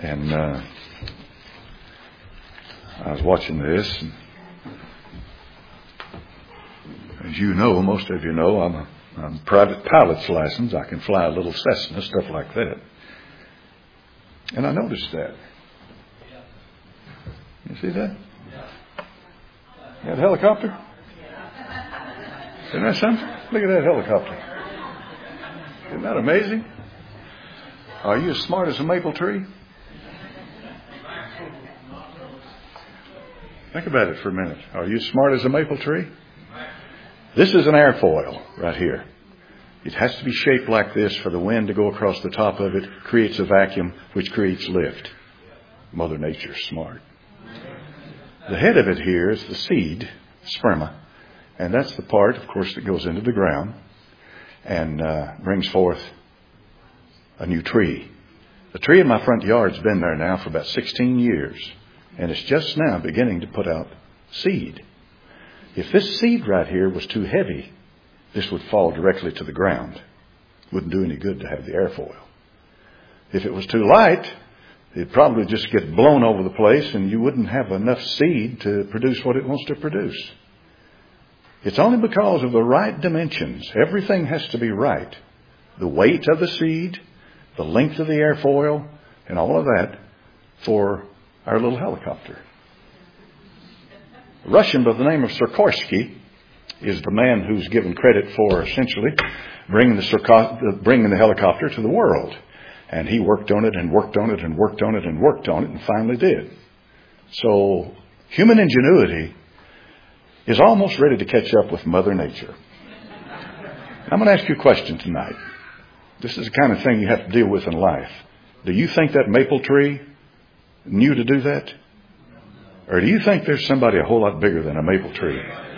And I was watching this. And as you know, most of you know, I'm a private pilot's license. I can fly a little Cessna, stuff like that. And I noticed that. You see that? That helicopter? Isn't that something? Look at that helicopter. Isn't that amazing? Are you as smart as a maple tree? Think about it for a minute. Are you as smart as a maple tree? This is an airfoil right here. It has to be shaped like this for the wind to go across the top of it, creates a vacuum, which creates lift. Mother Nature's smart. The head of it here is the seed, sperma, and that's the part, of course, that goes into the ground and brings forth a new tree. The tree in my front yard's been there now for about 16 years, and it's just now beginning to put out seed. If this seed right here was too heavy, this would fall directly to the ground. Wouldn't do any good to have the airfoil. If it was too light, it'd probably just get blown over the place and you wouldn't have enough seed to produce what it wants to produce. It's only because of the right dimensions. Everything has to be right. The weight of the seed, the length of the airfoil, and all of that for our little helicopter. A Russian by the name of Sikorsky is the man who's given credit for essentially bringing the helicopter to the world. And he worked on it and worked on it and worked on it and worked on it and finally did. So human ingenuity is almost ready to catch up with Mother Nature. I'm going to ask you a question tonight. This is the kind of thing you have to deal with in life. Do you think that maple tree knew to do that? Or do you think there's somebody a whole lot bigger than a maple tree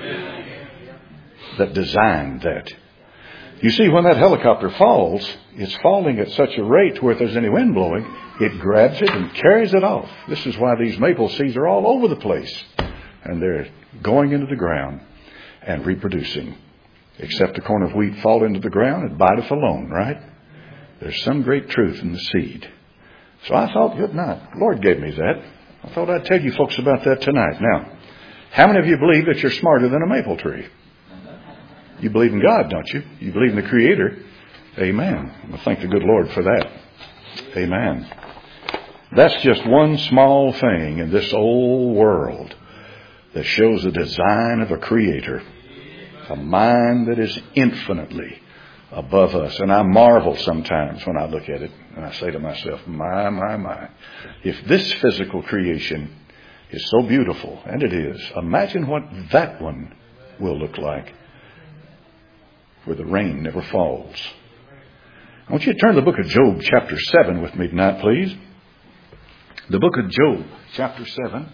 that designed that? You see, when that helicopter falls, it's falling at such a rate where if there's any wind blowing, it grabs it and carries it off. This is why these maple seeds are all over the place. And they're going into the ground and reproducing. Except a corn of wheat fall into the ground, it biteth alone, right? There's some great truth in the seed. So I thought, good night. The Lord gave me that. I thought I'd tell you folks about that tonight. Now, how many of you believe that you're smarter than a maple tree? You believe in God, don't you? You believe in the Creator. Amen. Well, thank the good Lord for that. Amen. That's just one small thing in this old world that shows the design of a Creator. A mind that is infinitely above us. And I marvel sometimes when I look at it and I say to myself, my. If this physical creation is so beautiful, and it is, imagine what that one will look like where the rain never falls. I want you to turn to the book of Job chapter 7 with me tonight, please. The book of Job chapter 7.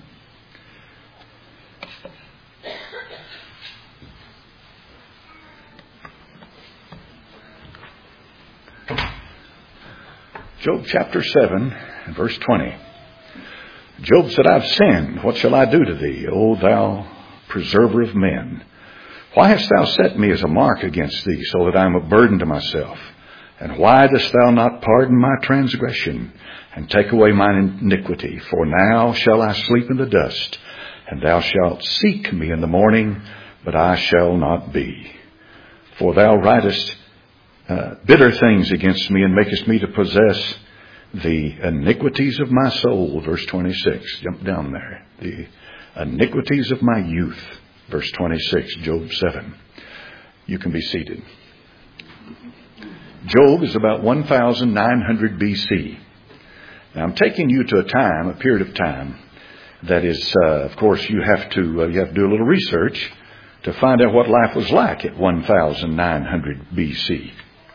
Job chapter 7 and verse 20. Job said, I've sinned. What shall I do to thee, O thou preserver of men? Why hast thou set me as a mark against thee, so that I am a burden to myself? And why dost thou not pardon my transgression, and take away mine iniquity? For now shall I sleep in the dust, and thou shalt seek me in the morning, but I shall not be. For thou writest bitter things against me, and makest me to possess the iniquities of my soul. Verse 26. Jump down there. The iniquities of my youth. Verse 26, Job 7. You can be seated. Job is about 1900 BC. Now I'm taking you to a period of time that is, of course, you have to do a little research to find out what life was like at 1900 BC.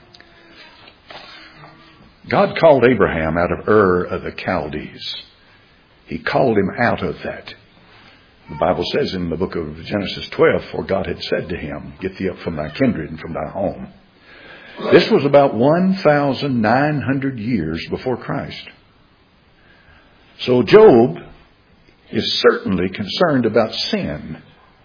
God called Abraham out of Ur of the Chaldees. He called him out of that. The Bible says in the book of Genesis 12, for God had said to him, get thee up from thy kindred and from thy home. This was about 1900 years before Christ. So Job is certainly concerned about sin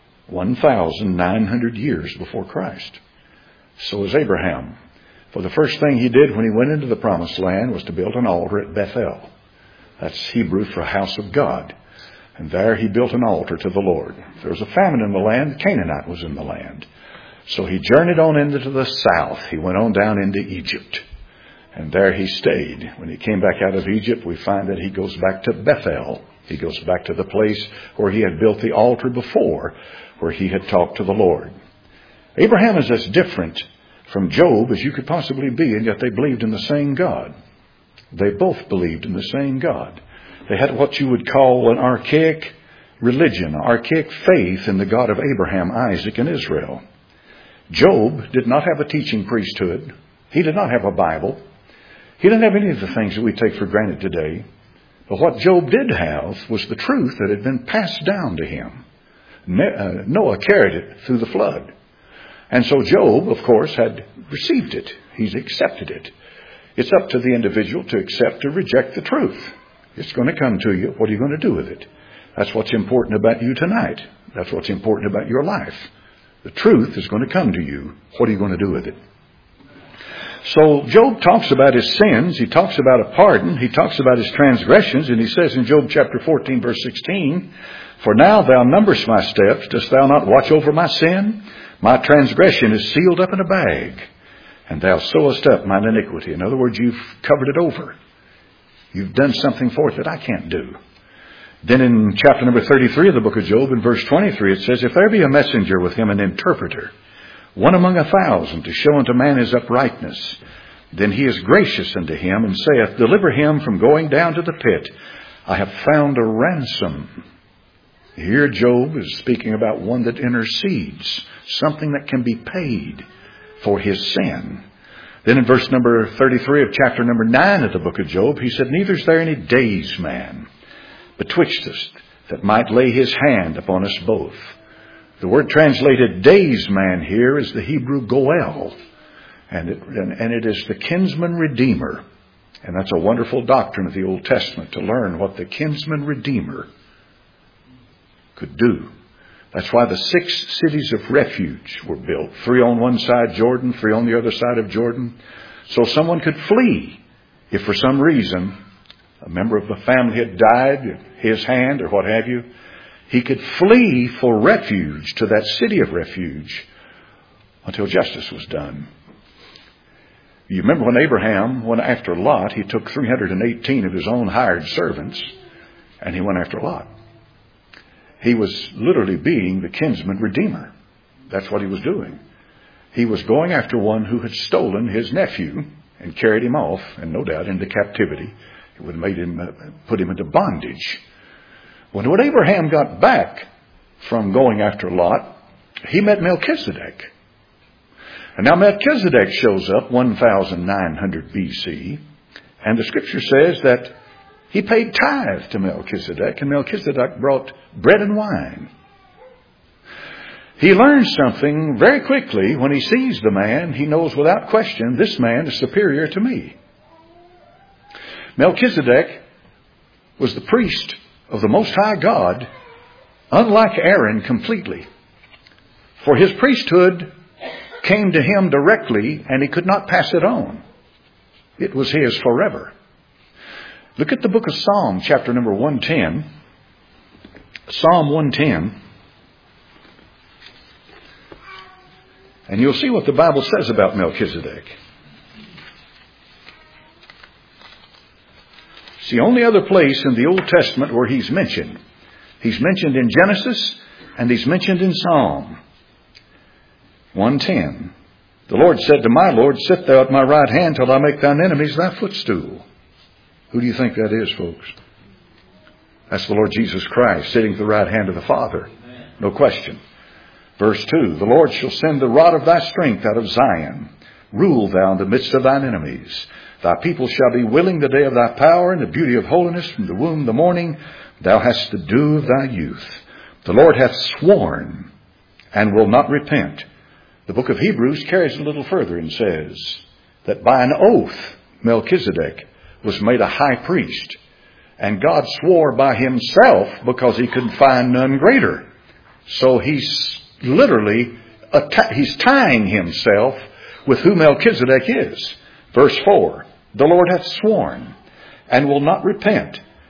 1900 years before Christ. So is Abraham. For the first thing he did when he went into the promised land was to build an altar at Bethel. That's Hebrew for house of God. And there he built an altar to the Lord. If there was a famine in the land, Canaanite was in the land. So he journeyed on into the south. He went on down into Egypt. And there he stayed. When he came back out of Egypt, we find that he goes back to Bethel. He goes back to the place where he had built the altar before, where he had talked to the Lord. Abraham is as different from Job as you could possibly be, and yet they believed in the same God. They both believed in the same God. They had what you would call an archaic religion, an archaic faith in the God of Abraham, Isaac, and Israel. Job did not have a teaching priesthood. He did not have a Bible. He didn't have any of the things that we take for granted today. But what Job did have was the truth that had been passed down to him. Noah carried it through the flood. And so Job, of course, had received it. He's accepted it. It's up to the individual to accept or reject the truth. It's going to come to you. What are you going to do with it? That's what's important about you tonight. That's what's important about your life. The truth is going to come to you. What are you going to do with it? So Job talks about his sins. He talks about a pardon. He talks about his transgressions. And he says in Job chapter 14, verse 16, "For now thou numberest my steps. Dost thou not watch over my sin? My transgression is sealed up in a bag, and thou sewest up mine iniquity." In other words, you've covered it over. You've done something for it that I can't do. Then in chapter number 33 of the book of Job, in verse 23, it says, "If there be a messenger with him, an interpreter, one among 1,000, to show unto man his uprightness, then he is gracious unto him, and saith, Deliver him from going down to the pit. I have found a ransom." Here Job is speaking about one that intercedes, something that can be paid for his sin. Then in verse number 33 of chapter number 9 of the book of Job, he said, "Neither is there any days man betwixt us that might lay his hand upon us both." The word translated days man here is the Hebrew goel, and it is the kinsman redeemer. And that's a wonderful doctrine of the Old Testament, to learn what the kinsman redeemer could do. That's why the 6 cities of refuge were built. 3 on one side Jordan, 3 on the other side of Jordan. So someone could flee if for some reason a member of the family had died, his hand or what have you. He could flee for refuge to that city of refuge until justice was done. You remember when Abraham went after Lot, he took 318 of his own hired servants and he went after Lot. He was literally being the kinsman redeemer. That's what he was doing. He was going after one who had stolen his nephew and carried him off, and no doubt into captivity. It would have made him, put him into bondage. When Abraham got back from going after Lot, he met Melchizedek. And now Melchizedek shows up 1900 BC, and the scripture says that he paid tithe to Melchizedek, and Melchizedek brought bread and wine. He learns something very quickly. When he sees the man, he knows without question, this man is superior to me. Melchizedek was the priest of the Most High God, unlike Aaron completely. For his priesthood came to him directly, and he could not pass it on. It was his forever. Look at the book of Psalm, chapter number 110. Psalm 110. And you'll see what the Bible says about Melchizedek. It's the only other place in the Old Testament where he's mentioned. He's mentioned in Genesis, and he's mentioned in Psalm 110. The Lord said to my Lord, Sit thou at my right hand till I make thine enemies thy footstool. Who do you think that is, folks? That's the Lord Jesus Christ sitting at the right hand of the Father. No question. Verse 2, The Lord shall send the rod of thy strength out of Zion. Rule thou in the midst of thine enemies. Thy people shall be willing the day of thy power, and the beauty of holiness from the womb the morning. Thou hast the dew of thy youth. The Lord hath sworn and will not repent. The book of Hebrews carries a little further and says that by an oath Melchizedek was made a high priest. And God swore by himself because he could find none greater. So he's literally, he's tying himself with who Melchizedek is. Verse 4, The Lord hath sworn and will not repent.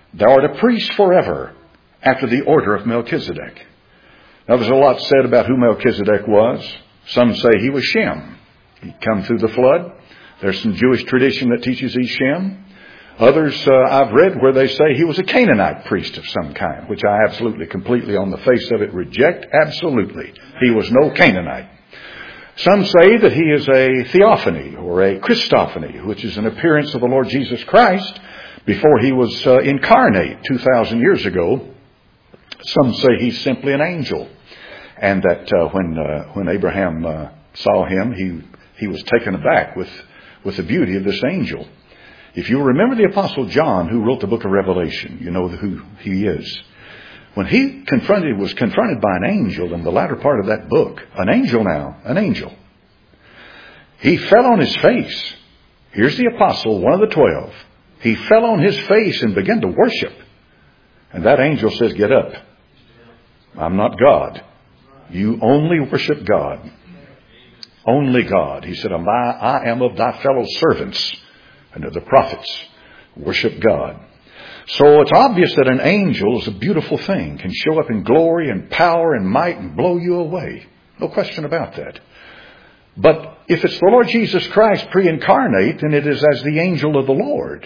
Thou art a priest forever, after the order of Melchizedek. Now there's a lot said about who Melchizedek was. Some say he was Shem. He come through the flood. There's some Jewish tradition that teaches he's Shem. Others I've read where they say he was a Canaanite priest of some kind, which I absolutely, completely on the face of it reject. Absolutely. He was no Canaanite. Some say that he is a theophany or a Christophany, which is an appearance of the Lord Jesus Christ before he was incarnate 2,000 years ago. Some say he's simply an angel, and that when Abraham saw him, he was taken aback with the beauty of this angel. If you remember the Apostle John, who wrote the book of Revelation, you know who he is. When he was confronted by an angel in the latter part of that book, an angel, he fell on his face. Here's the apostle, one of the 12. He fell on his face and began to worship. And that angel says, get up. I'm not God. You only worship God. Only God. He said, I am of thy fellow servants and of the prophets. Worship God. So it's obvious that an angel is a beautiful thing, can show up in glory and power and might and blow you away. No question about that. But if it's the Lord Jesus Christ pre-incarnate, then it is as the angel of the Lord.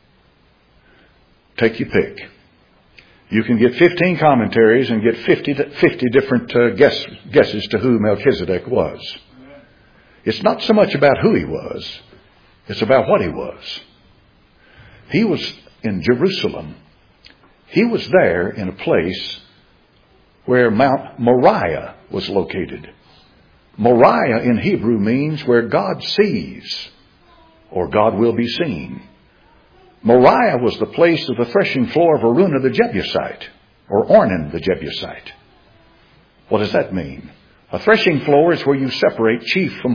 Take your pick. You can get 15 commentaries and get 50 different guesses to who Melchizedek was. It's not so much about who he was. It's about what he was. He was in Jerusalem. He was there in a place where Mount Moriah was located. Moriah in Hebrew means where God sees or God will be seen. Moriah was the place of the threshing floor of Araunah the Jebusite, or Ornan the Jebusite. What does that mean? A threshing floor is where you separate seed from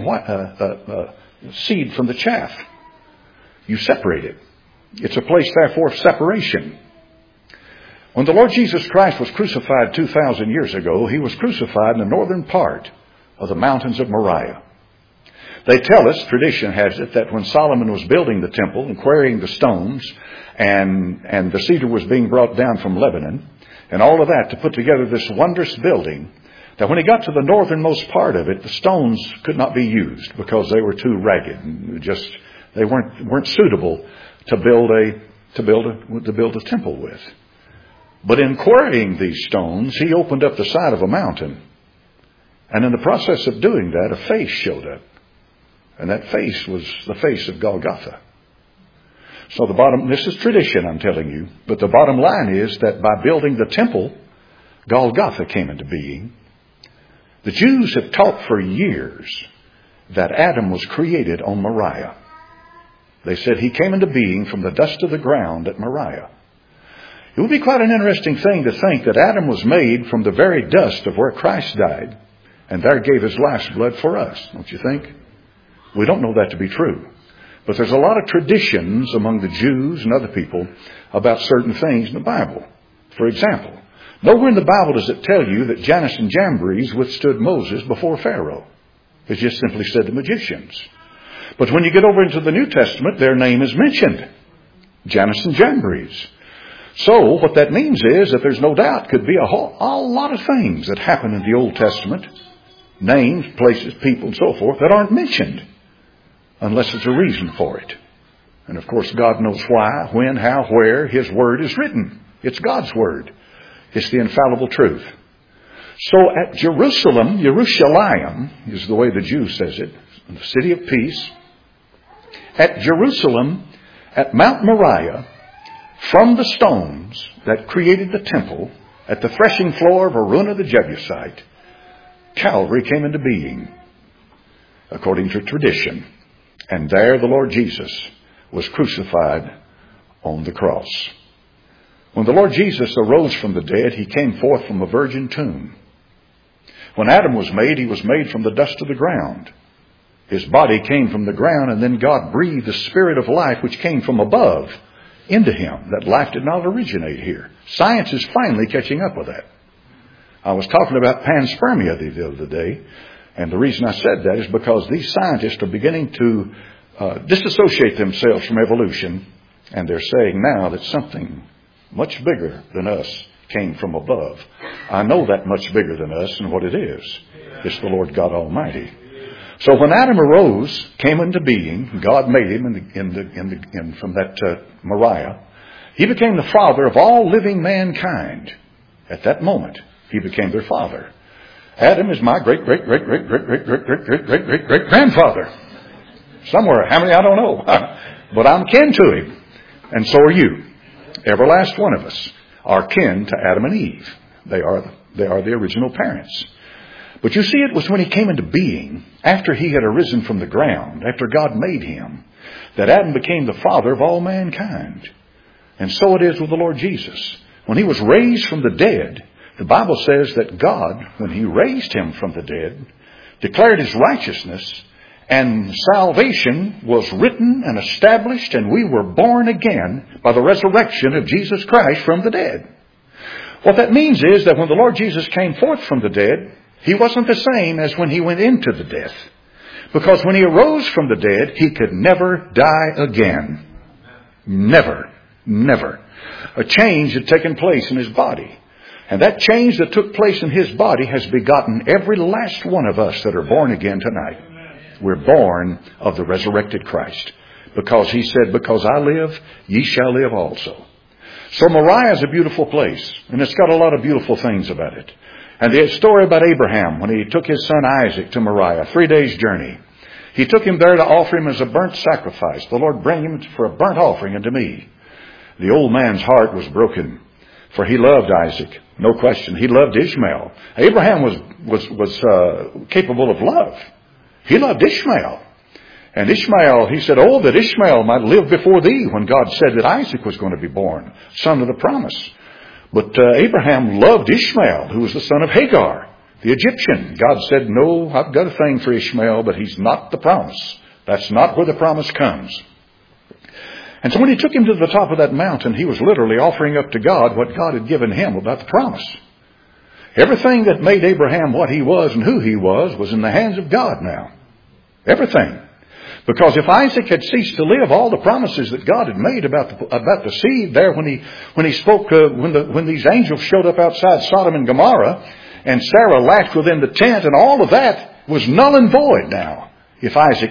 the chaff. You separate it. It's a place, therefore, of separation. When the Lord Jesus Christ was crucified 2,000 years ago, he was crucified in the northern part of the mountains of Moriah. They tell us, tradition has it, that when Solomon was building the temple and quarrying the stones, and the cedar was being brought down from Lebanon, and all of that to put together this wondrous building, that when he got to the northernmost part of it, the stones could not be used because they were too ragged and they weren't suitable to build a temple with. But in quarrying these stones, he opened up the side of a mountain. And in the process of doing that, a face showed up. And that face was the face of Golgotha. So this is tradition, I'm telling you. But the bottom line is that by building the temple, Golgotha came into being. The Jews have taught for years that Adam was created on Moriah. They said he came into being from the dust of the ground at Moriah. It would be quite an interesting thing to think that Adam was made from the very dust of where Christ died, and there gave his life's blood for us, don't you think? We don't know that to be true. But there's a lot of traditions among the Jews and other people about certain things in the Bible. For example, nowhere in the Bible does it tell you that Jannes and Jambres withstood Moses before Pharaoh. It just simply said the magicians. But when you get over into the New Testament, their name is mentioned. Jannes and Jambres. So what that means is that there's no doubt could be a lot of things that happen in the Old Testament, names, places, people, and so forth, that aren't mentioned unless there's a reason for it. And of course, God knows why, when, how, where His Word is written. It's God's Word. It's the infallible truth. So at Jerusalem, Yerushalayim is the way the Jew says it, the city of peace. At Jerusalem, at Mount Moriah, from the stones that created the temple, at the threshing floor of Araunah the Jebusite, Calvary came into being, according to tradition. And there the Lord Jesus was crucified on the cross. When the Lord Jesus arose from the dead, He came forth from a virgin tomb. When Adam was made, he was made from the dust of the ground. His body came from the ground, and then God breathed the Spirit of life which came from above into him. That life did not originate here. Science is finally catching up with that. I was talking about panspermia the other day, and the reason I said that is because these scientists are beginning to disassociate themselves from evolution, and they're saying now that something much bigger than us, came from above. I know that much bigger than us and what it is. It's the Lord God Almighty. So when Adam arose, came into being, God made him from that Moriah. He became the father of all living mankind. At that moment, he became their father. Adam is my great-great-great-great-great-great-great-great-great-great-grandfather. Somewhere. How many? I don't know. But I'm kin to him. And so are you. Every last one of us are kin to Adam and Eve. They are the original parents. But you see, it was when he came into being, after he had arisen from the ground, after God made him, that Adam became the father of all mankind. And so it is with the Lord Jesus. When he was raised from the dead, the Bible says that God, when he raised him from the dead, declared his righteousness, and salvation was written and established, and we were born again by the resurrection of Jesus Christ from the dead. What that means is that when the Lord Jesus came forth from the dead, he wasn't the same as when he went into the death. Because when he arose from the dead, he could never die again. Never. Never. A change had taken place in his body. And that change that took place in his body has begotten every last one of us that are born again tonight. We're born of the resurrected Christ. Because he said, because I live, ye shall live also. So Moriah is a beautiful place. And it's got a lot of beautiful things about it. And the story about Abraham, when he took his son Isaac to Moriah, 3 days' journey. He took him there to offer him as a burnt sacrifice. The Lord bring him for a burnt offering unto me. The old man's heart was broken, for he loved Isaac. No question. He loved Ishmael. Abraham was capable of love. He loved Ishmael. And Ishmael, he said, oh, that Ishmael might live before thee, when God said that Isaac was going to be born, son of the promise. But Abraham loved Ishmael, who was the son of Hagar, the Egyptian. God said, no, I've got a thing for Ishmael, but he's not the promise. That's not where the promise comes. And so when he took him to the top of that mountain, he was literally offering up to God what God had given him about the promise. Everything that made Abraham what he was and who he was in the hands of God now. Everything. Because if Isaac had ceased to live, all the promises that God had made about the seed there when he spoke, when these angels showed up outside Sodom and Gomorrah, and Sarah laughed within the tent, and all of that was null and void now if Isaac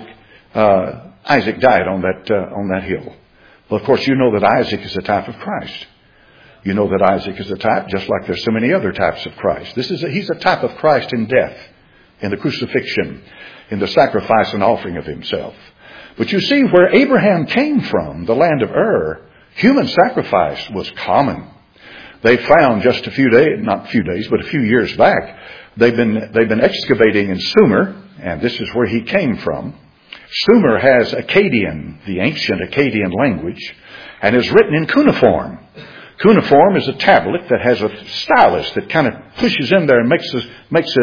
died on that hill. Well, of course, you know that Isaac is a type of Christ. You know that Isaac is a type, just like there's so many other types of Christ. He's a type of Christ in death, in the crucifixion, in the sacrifice and offering of himself. But you see, where Abraham came from, the land of Ur, human sacrifice was common. They found just a few years back, they've been excavating in Sumer, and this is where he came from. Sumer has Akkadian, the ancient Akkadian language, and is written in cuneiform. Cuneiform is a tablet that has a stylus that kind of pushes in there and makes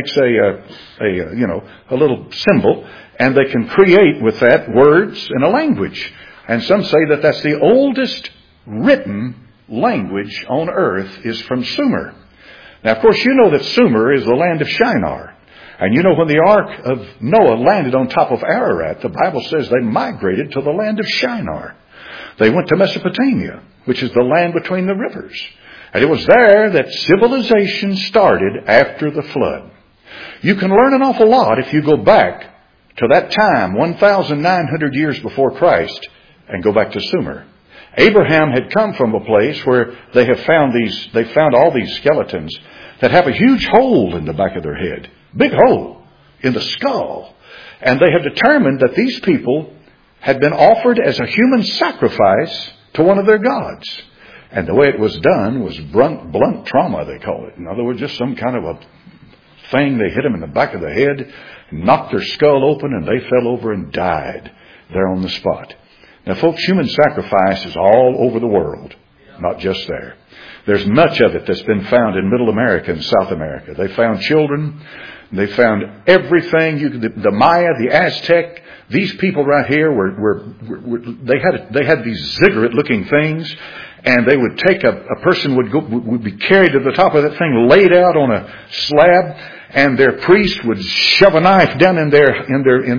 a little symbol, and they can create with that words and a language. And some say that that's the oldest written language on earth is from Sumer. Now, of course, you know that Sumer is the land of Shinar. And you know, when the ark of Noah landed on top of Ararat, the Bible says they migrated to the land of Shinar. They went to Mesopotamia, which is the land between the rivers. And it was there that civilization started after the flood. You can learn an awful lot if you go back to that time, 1,900 years before Christ, and go back to Sumer. Abraham had come from a place where they found all these skeletons that have a huge hole in the back of their head. Big hole in the skull. And they have determined that these people had been offered as a human sacrifice to one of their gods. And the way it was done was blunt trauma, they call it. In other words, just some kind of a thing. They hit them in the back of the head, knocked their skull open, and they fell over and died there on the spot. Now, folks, human sacrifice is all over the world, not just there. There's much of it that's been found in Middle America and South America. They found children. They found everything. The Maya, the Aztec, these people right here they had these ziggurat-looking things, and they would take a person would be carried to the top of that thing, laid out on a slab, and their priest would shove a knife down in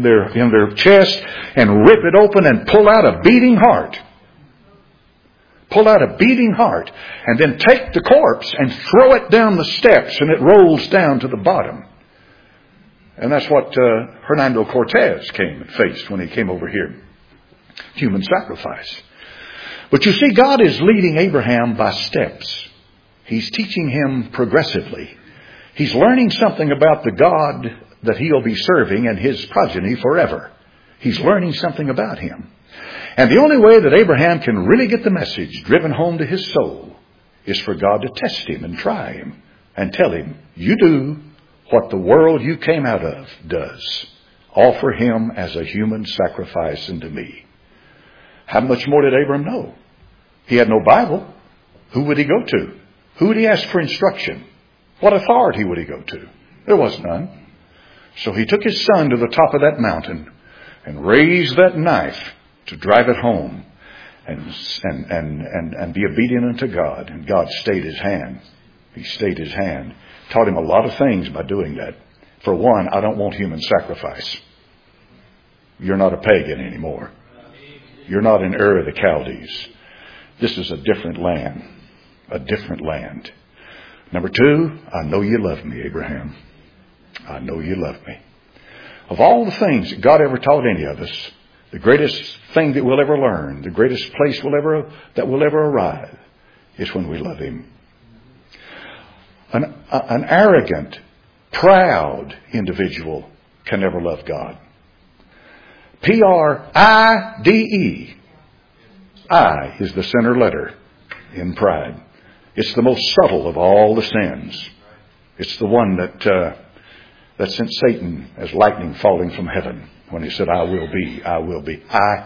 their chest and rip it open and pull out a beating heart. pull out a beating heart, and then take the corpse and throw it down the steps, and it rolls down to the bottom. And that's what Hernando Cortez came and faced when he came over here. Human sacrifice. But you see, God is leading Abraham by steps. He's teaching him progressively. He's learning something about the God that he'll be serving and his progeny forever. He's learning something about him. And the only way that Abraham can really get the message driven home to his soul is for God to test him and try him and tell him, you do what the world you came out of does. Offer him as a human sacrifice unto me. How much more did Abram know? He had no Bible. Who would he go to? Who would he ask for instruction? What authority would he go to? There was none. So he took his son to the top of that mountain and raised that knife to drive it home and be obedient unto God. And God stayed his hand. He stayed his hand. Taught him a lot of things by doing that. For one, I don't want human sacrifice. You're not a pagan anymore. You're not in Ur of the Chaldees. This is a different land. A different land. Number two, I know you love me, Abraham. I know you love me. Of all the things that God ever taught any of us, the greatest thing that we'll ever learn, the greatest place that we'll ever arrive, is when we love him. An arrogant, proud individual can never love God. Pride. I is the center letter in pride. It's the most subtle of all the sins. It's the one that sent Satan as lightning falling from heaven when he said, I will be, I will be.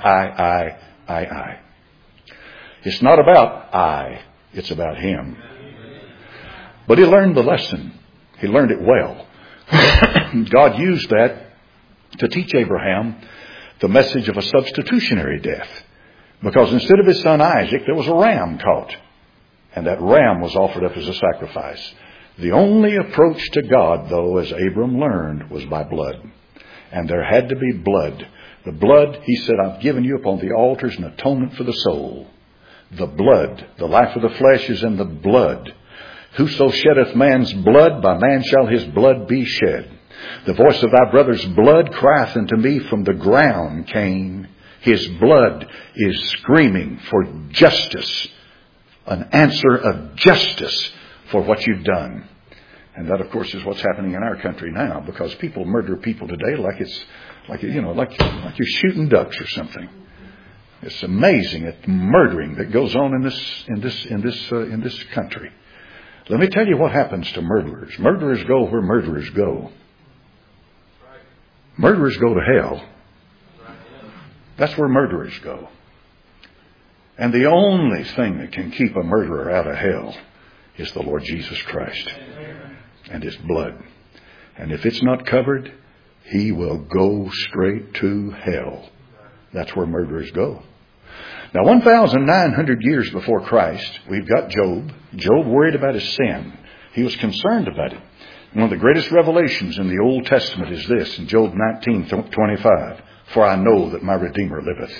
I. It's not about I. It's about him. But he learned the lesson. He learned it well. God used that to teach Abraham the message of a substitutionary death. Because instead of his son Isaac, there was a ram caught. And that ram was offered up as a sacrifice. The only approach to God, though, as Abram learned, was by blood. And there had to be blood. The blood, he said, I've given you upon the altars an atonement for the soul. The blood, the life of the flesh is in the blood. Whoso sheddeth man's blood, by man shall his blood be shed. The voice of thy brother's blood crieth unto me from the ground, Cain. His blood is screaming for justice. An answer of justice for what you've done. And that, of course, is what's happening in our country now, because people murder people today like you're shooting ducks or something. It's amazing at the murdering that goes on in this country. Let me tell you what happens to murderers. Murderers go where murderers go. Murderers go to hell. That's where murderers go. And the only thing that can keep a murderer out of hell is the Lord Jesus Christ and his blood. And if it's not covered, he will go straight to hell. That's where murderers go. Now, 1,900 years before Christ, we've got Job. Job worried about his sin. He was concerned about it. One of the greatest revelations in the Old Testament is this, in Job 19:25. For I know that my Redeemer liveth.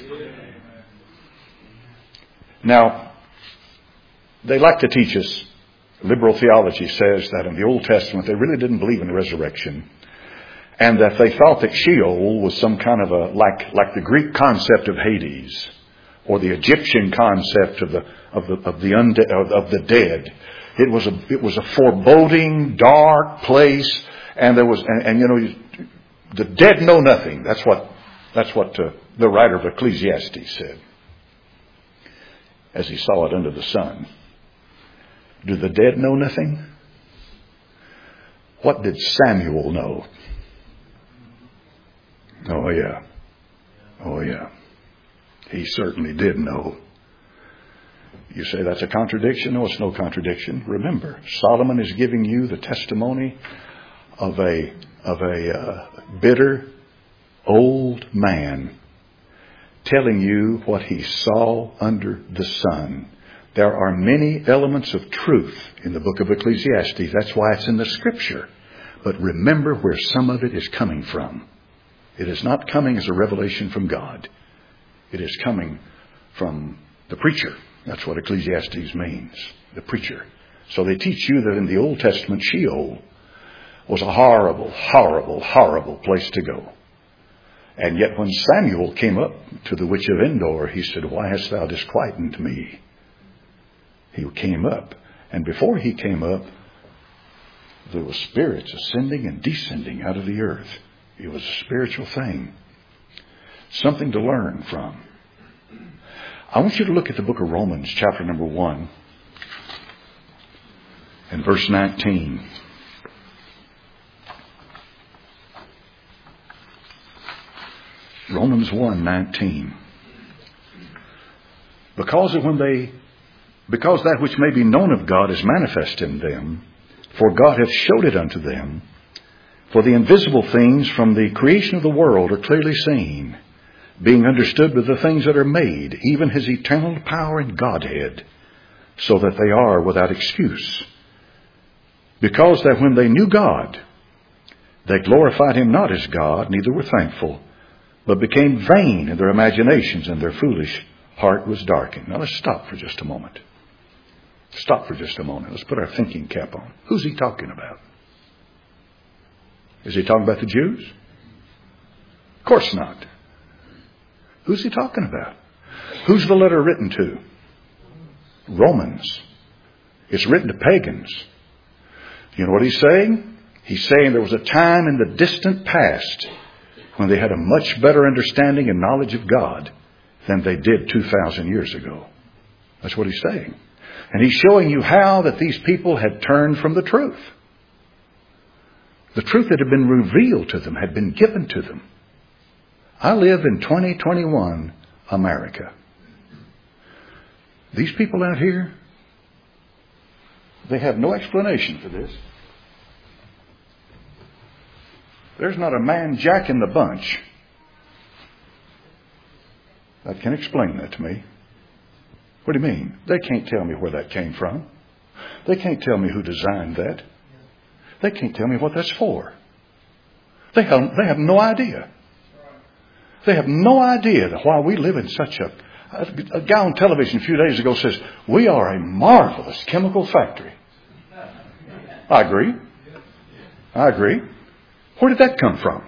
Now, they like to teach us, liberal theology says that in the Old Testament they really didn't believe in the resurrection. And that they thought that Sheol was some kind of like the Greek concept of Hades, or the Egyptian concept of the dead. It was a foreboding, dark place, and there was, the dead know nothing. That's what the writer of Ecclesiastes said, as he saw it under the sun. Do the dead know nothing? What did Samuel know? Oh yeah. He certainly did know. You say that's a contradiction? No, it's no contradiction. Remember, Solomon is giving you the testimony of a bitter old man telling you what he saw under the sun. There are many elements of truth in the book of Ecclesiastes. That's why it's in the Scripture. But remember where some of it is coming from. It is not coming as a revelation from God. It is coming from the preacher That's what Ecclesiastes means, the preacher. So they teach you that in the Old Testament, Sheol was a horrible, horrible, horrible place to go. And yet when Samuel came up to the witch of Endor, he said, "Why hast thou disquieted me?" He came up. And before he came up, there were spirits ascending and descending out of the earth. It was a spiritual thing. Something to learn from. I want you to look at the book of Romans, chapter number 1, and verse 19. Romans 1:19. Because that which may be known of God is manifest in them, for God hath showed it unto them. For the invisible things from the creation of the world are clearly seen, being understood with the things that are made, even his eternal power and Godhead, so that they are without excuse. Because that when they knew God, they glorified him not as God, neither were thankful, but became vain in their imaginations, and their foolish heart was darkened. Now let's stop for just a moment. Stop for just a moment. Let's put our thinking cap on. Who's he talking about? Is he talking about the Jews? Of course not. Who's he talking about? Who's the letter written to? Romans. It's written to pagans. You know what he's saying? He's saying there was a time in the distant past when they had a much better understanding and knowledge of God than they did 2,000 years ago. That's what he's saying. And he's showing you how that these people had turned from the truth. The truth that had been revealed to them had been given to them. I live in 2021 America. These people out here, they have no explanation for this. There's not a man jack in the bunch that can explain that to me. What do you mean? They can't tell me where that came from. They can't tell me who designed that. They can't tell me what that's for. They have no idea. They have no idea that while we live in such a guy on television a few days ago says, we are a marvelous chemical factory. I agree. I agree. Where did that come from?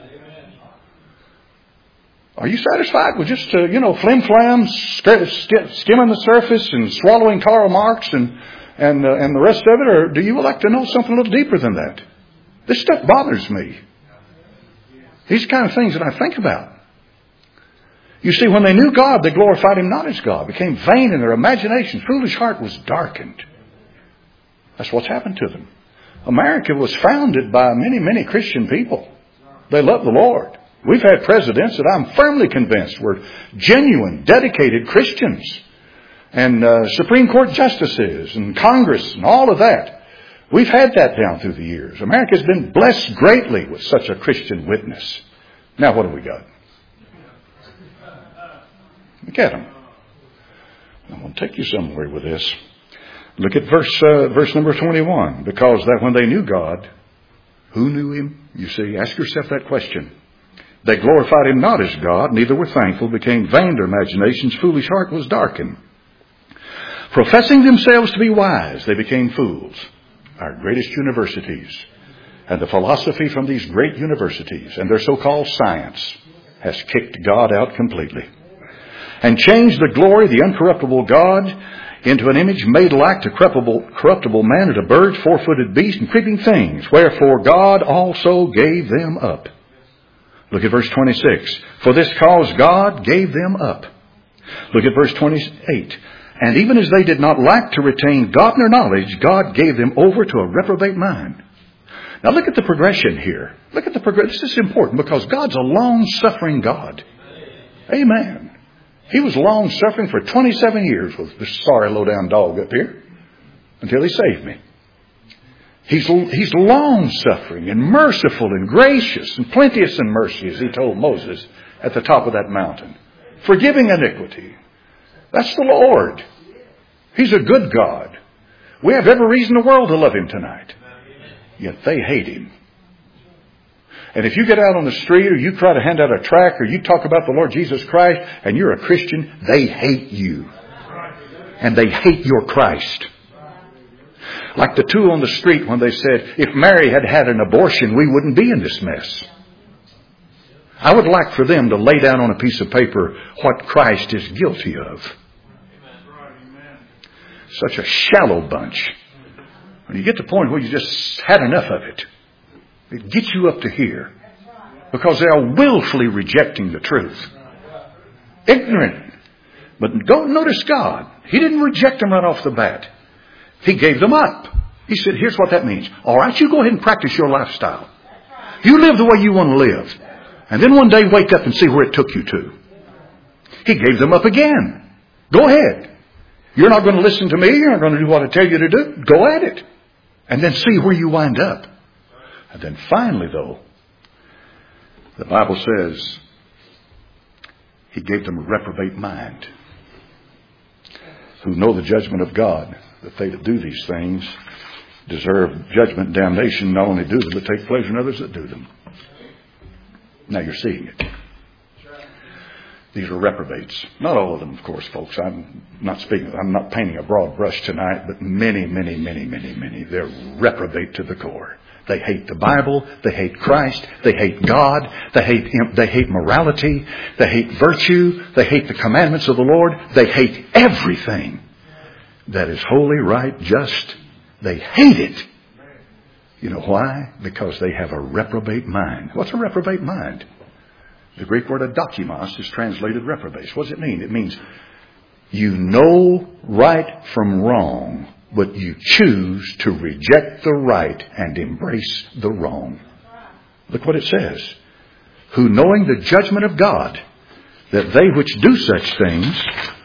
Are you satisfied with just, flim-flam, skimming the surface and swallowing Karl Marx and the rest of it? Or do you like to know something a little deeper than that? This stuff bothers me. These kind of things that I think about. You see, when they knew God, they glorified him not as God, became vain in their imagination. Foolish heart was darkened. That's what's happened to them. America was founded by many, many Christian people. They love the Lord. We've had presidents that I'm firmly convinced were genuine, dedicated Christians. And Supreme Court justices and Congress and all of that. We've had that down through the years. America's been blessed greatly with such a Christian witness. Now what have we got? Look at them. I'm going to take you somewhere with this. Look at verse number 21. Because that when they knew God, who knew him? You see, ask yourself that question. They glorified him not as God, neither were thankful, became vain their imaginations, foolish heart was darkened. Professing themselves to be wise, they became fools. Our greatest universities and the philosophy from these great universities and their so-called science has kicked God out completely and changed the glory of the uncorruptible God into an image made like to corruptible man and a bird, four-footed beast, and creeping things. Wherefore God also gave them up. Look at verse 26. For this cause God gave them up. Look at verse 28. And even as they did not like to retain God nor knowledge, God gave them over to a reprobate mind. Now look at the progression here. Look at the progression. This is important because God's a long-suffering God. Amen. He was long-suffering for 27 years with this sorry low-down dog up here until he saved me. He's long-suffering and merciful and gracious and plenteous in mercy, as he told Moses at the top of that mountain. Forgiving iniquity. That's the Lord. He's a good God. We have every reason in the world to love him tonight. Yet they hate him. And if you get out on the street or you try to hand out a tract or you talk about the Lord Jesus Christ and you're a Christian, they hate you. and they hate your Christ. Like the two on the street when they said, if Mary had had an abortion, we wouldn't be in this mess. I would like for them to lay down on a piece of paper what Christ is guilty of. Such a shallow bunch. When you get to the point where you just had enough of it, it gets you up to here. Because they are willfully rejecting the truth. Ignorant. But notice God. He didn't reject them right off the bat. He gave them up. He said, here's what that means. All right, you go ahead and practice your lifestyle. You live the way you want to live. And then one day wake up and see where it took you to. He gave them up again. Go ahead. You're not going to listen to me. You're not going to do what I tell you to do. Go at it. And then see where you wind up. And then finally, though, the Bible says He gave them a reprobate mind, who know the judgment of God, that they that do these things deserve judgment and damnation, not only do them, but take pleasure in others that do them. Now you're seeing it. These are reprobates. Not all of them, of course, folks. I'm not painting a broad brush tonight, but many. They're reprobate to the core. They hate the Bible. They hate Christ. They hate God. They hate morality. They hate virtue. They hate the commandments of the Lord. They hate everything that is holy, right, just. They hate it. You know why? Because they have a reprobate mind. What's a reprobate mind? The Greek word adokimos is translated reprobates. What does it mean? It means you know right from wrong, but you choose to reject the right and embrace the wrong. Look what it says. Who knowing the judgment of God, that they which do such things,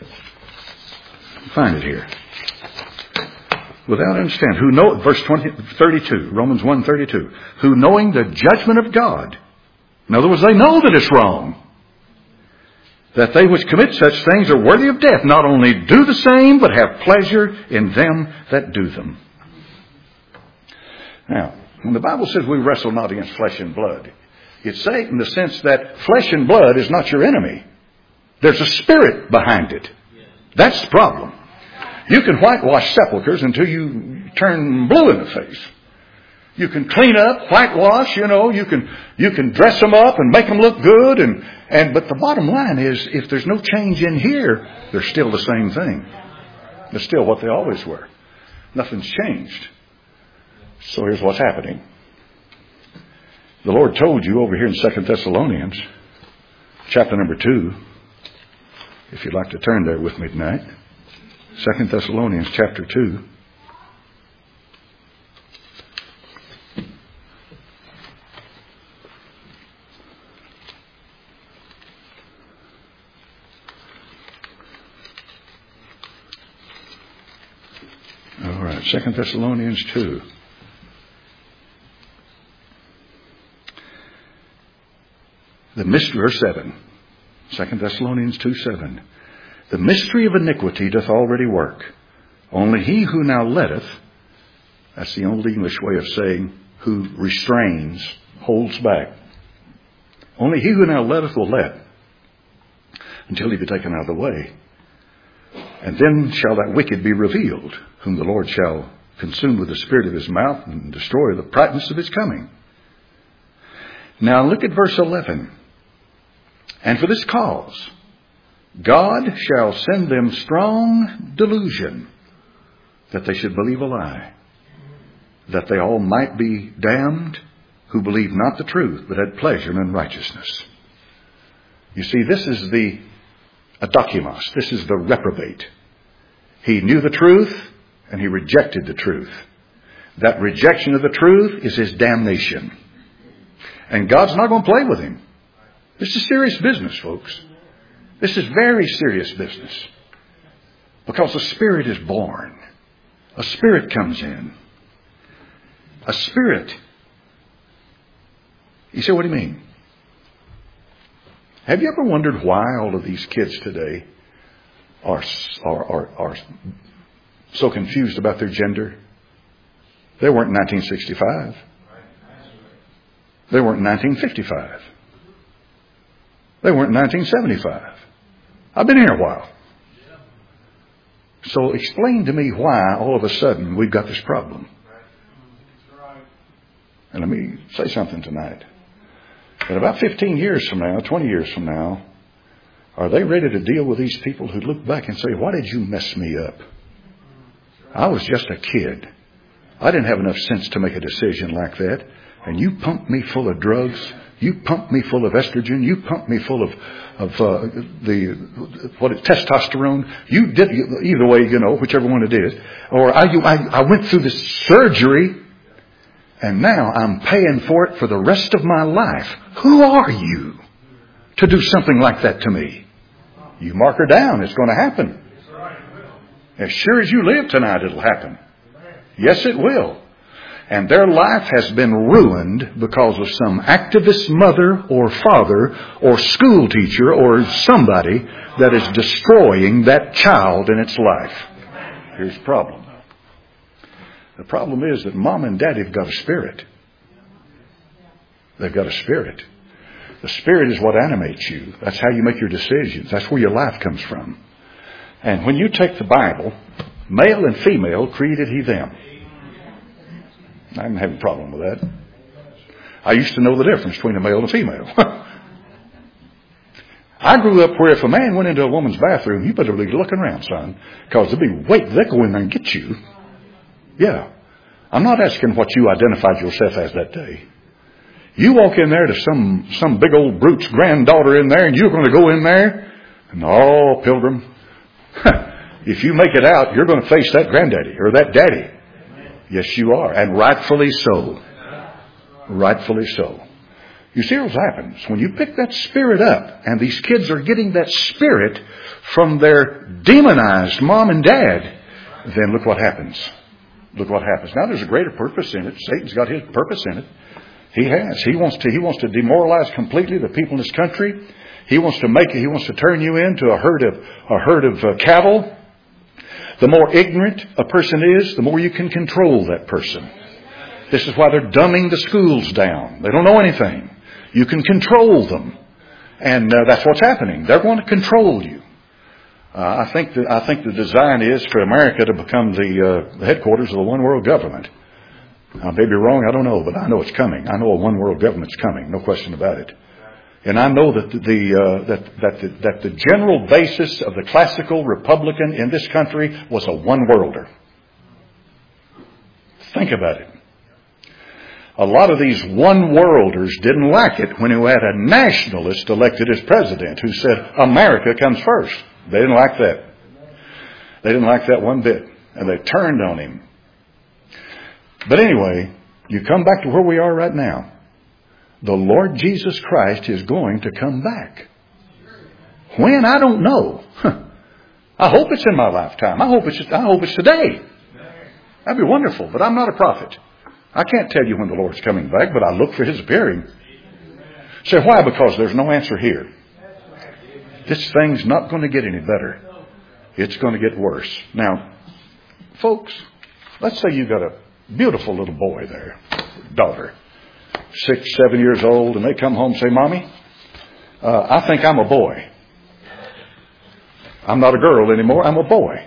find it here, without understand, who know, verse 32, Romans 1:32, who knowing the judgment of God, in other words, they know that it's wrong, that they which commit such things are worthy of death, not only do the same, but have pleasure in them that do them. Now, when the Bible says we wrestle not against flesh and blood, it's saying in the sense that flesh and blood is not your enemy. There's a spirit behind it. That's the problem. You can whitewash sepulchres until you turn blue in the face. You can clean up, whitewash, you can dress them up and make them look good. But the bottom line is, if there's no change in here, they're still the same thing. They're still what they always were. Nothing's changed. So here's what's happening. The Lord told you over here in 2 Thessalonians, chapter number 2, if you'd like to turn there with me tonight. 2 Thessalonians chapter 2. All right, 2 Thessalonians 2. The mystery, verse 7. 2 Thessalonians 2:7. The mystery of iniquity doth already work. Only he who now letteth, that's the old English way of saying who restrains, holds back. Only he who now letteth will let, until he be taken out of the way. And then shall that wicked be revealed, whom the Lord shall consume with the spirit of his mouth and destroy the brightness of his coming. Now look at verse 11. And for this cause, God shall send them strong delusion, that they should believe a lie, that they all might be damned who believe not the truth, but had pleasure in unrighteousness. You see, this is the adokimos. This is the reprobate. He knew the truth, and he rejected the truth. That rejection of the truth is his damnation. And God's not going to play with him. This is serious business, folks. This is very serious business. Because a spirit is born. A spirit comes in. A spirit. You say, what do you mean? Have you ever wondered why all of these kids today are so confused about their gender? They weren't in 1965. They weren't in 1955. They weren't in 1975. I've been here a while. So explain to me why all of a sudden we've got this problem. And let me say something tonight. In about 15 years from now, 20 years from now, are they ready to deal with these people who look back and say, why did you mess me up? I was just a kid. I didn't have enough sense to make a decision like that. And you pumped me full of drugs. You pumped me full of estrogen. You pumped me full of testosterone. You did, either way, whichever one it is. Or I went through this surgery, and now I'm paying for it for the rest of my life. Who are you to do something like that to me? You mark her down. It's going to happen. As sure as you live tonight, it'll happen. Yes, it will. And their life has been ruined because of some activist mother or father or school teacher or somebody that is destroying that child in its life. Here's the problem. The problem is that mom and daddy have got a spirit. They've got a spirit. The spirit is what animates you. That's how you make your decisions. That's where your life comes from. And when you take the Bible, male and female created he them. I didn't have a problem with that. I used to know the difference between a male and a female. I grew up where if a man went into a woman's bathroom, you better be looking around, son, because they'll go in there and get you. Yeah. I'm not asking what you identified yourself as that day. You walk in there to some big old brute's granddaughter in there, and you're going to go in there, and oh, pilgrim, if you make it out, you're going to face that granddaddy or that daddy. Yes, you are. And rightfully so. Rightfully so. You see what happens when you pick that spirit up, and these kids are getting that spirit from their demonized mom and dad, then look what happens. Look what happens. Now there's a greater purpose in it. Satan's got his purpose in it. He has. He wants to demoralize completely the people in this country. He wants to turn you into a herd of cattle. The more ignorant a person is, the more you can control that person. This is why they're dumbing the schools down. They don't know anything. You can control them. And that's what's happening. They're going to control you. I think the design is for America to become the headquarters of the one world government. I may be wrong, I don't know, but I know it's coming. I know a one world government's coming, no question about it. And I know that the general basis of the classical Republican in this country was a one-worlder. Think about it. A lot of these one-worlders didn't like it when you had a nationalist elected as president who said, America comes first. They didn't like that. They didn't like that one bit. And they turned on him. But anyway, you come back to where we are right now. The Lord Jesus Christ is going to come back. When? I don't know. I hope it's in my lifetime. I hope it's today. That'd be wonderful, but I'm not a prophet. I can't tell you when the Lord's coming back, but I look for His appearing. Say, why? Because there's no answer here. This thing's not going to get any better. It's going to get worse. Now, folks, let's say you've got a beautiful little boy there, daughter, 6, 7 years old, and they come home and say, Mommy, I think I'm a boy. I'm not a girl anymore. I'm a boy.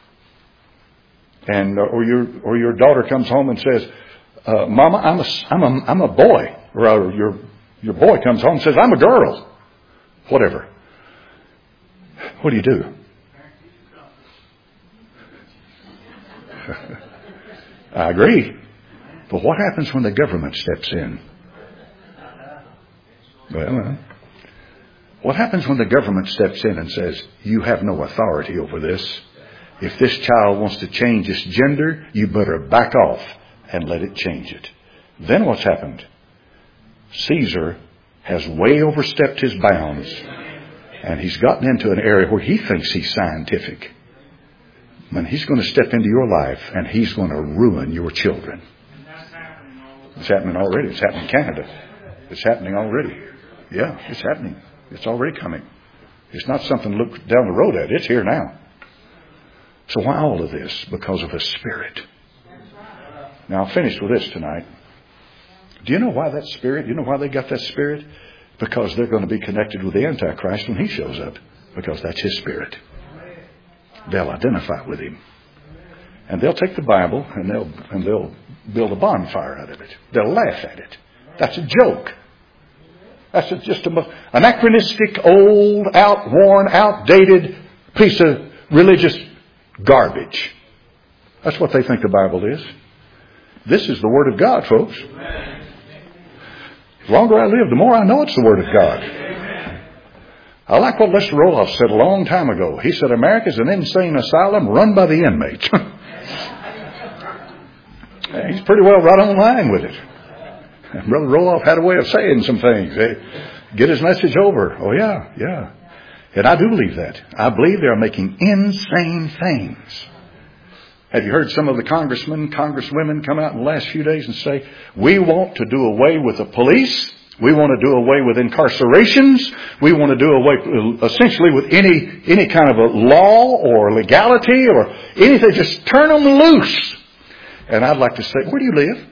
And or your daughter comes home and says, Mama, I'm a boy. Or your boy comes home and says, I'm a girl. Whatever. What do you do? I agree. But what happens when the government steps in? Well, what happens when the government steps in and says, you have no authority over this? If this child wants to change its gender, you better back off and let it change it. Then what's happened? Caesar has way overstepped his bounds, and he's gotten into an area where he thinks he's scientific. And he's going to step into your life, and he's going to ruin your children. It's happening already. It's happening in Canada. It's happening already. Yeah, it's happening. It's already coming. It's not something to look down the road at. It's here now. So why all of this? Because of a spirit. Now, I'll finish with this tonight. Do you know why that spirit? Do you know why they got that spirit? Because they're going to be connected with the Antichrist when he shows up. Because that's his spirit. They'll identify with him. And they'll take the Bible and they'll build a bonfire out of it. They'll laugh at it. That's a joke. That's just an anachronistic, old, outworn, outdated piece of religious garbage. That's what they think the Bible is. This is the Word of God, folks. The longer I live, the more I know it's the Word of God. I like what Lester Roloff said a long time ago. He said, America's an insane asylum run by the inmates. He's pretty well right on line with it. And Brother Roloff had a way of saying some things. Get his message over. Oh, yeah. And I do believe that. I believe they're making insane things. Have you heard some of the congressmen, congresswomen come out in the last few days and say, we want to do away with the police. We want to do away with incarcerations. We want to do away essentially with any kind of a law or legality or anything. Just turn them loose. And I'd like to say, where do you live?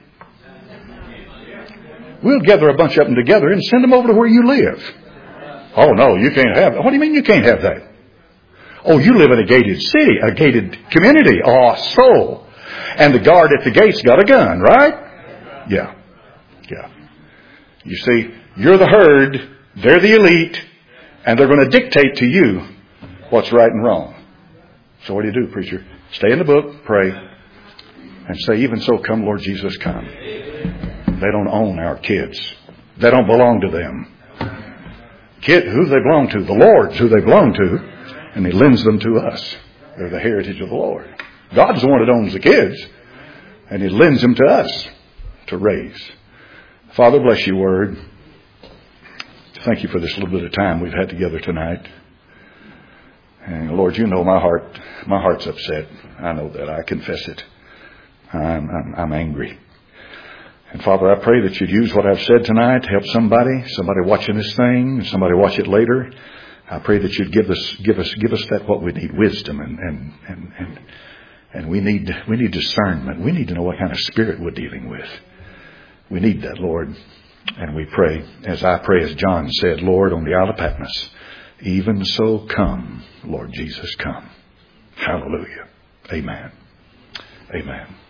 We'll gather a bunch of them together and send them over to where you live. Oh, no, you can't have that. What do you mean you can't have that? Oh, you live in a gated city, a gated community. Oh, so. And the guard at the gate's got a gun, right? Yeah. You see, you're the herd, they're the elite, and they're going to dictate to you what's right and wrong. So what do, preacher? Stay in the book, pray, and say, even so, come, Lord Jesus, come. They don't own our kids. They don't belong to them. Who they belong to? The Lord's who they belong to, and He lends them to us. They're the heritage of the Lord. God's the one that owns the kids, and He lends them to us to raise. Father, bless your word. Thank you for this little bit of time we've had together tonight. And Lord, you know my heart. My heart's upset. I know that. I confess it. I'm angry. And Father, I pray that you'd use what I've said tonight to help somebody watching this thing, somebody watch it later. I pray that you'd give us that what we need, wisdom and we need discernment. We need to know what kind of spirit we're dealing with. We need that, Lord. And we pray, as I pray, as John said, Lord, on the Isle of Patmos, even so come, Lord Jesus, come. Hallelujah. Amen. Amen.